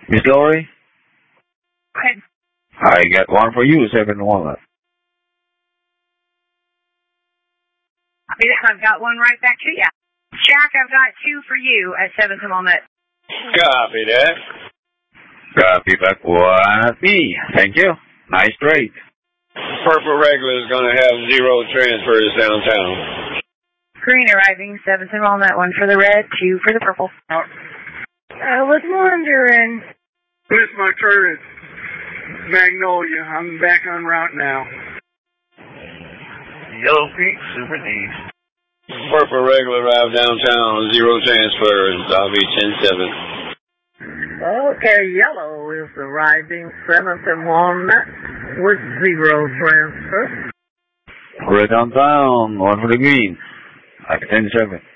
Miss Lori? Okay. I got one for you, 7 walnut. I've got one right back to you. Jack, I've got 2 for you at 7th and Walnut. Copy that. Copy back what me. Thank you. Nice trade. Purple regular is going to have 0 transfers downtown. Green arriving, 7th and Walnut, 1 for the red, 2 for the purple. I was wondering. It's my turret. Magnolia. I'm back en route now. Yellow Creek, Super D. Purple regular arrived downtown, 0 transfers. I'll be 10-7. Okay, yellow is arriving 7th and Walnut with 0 transfer. Red downtown, 1 for the green. I got 10-7.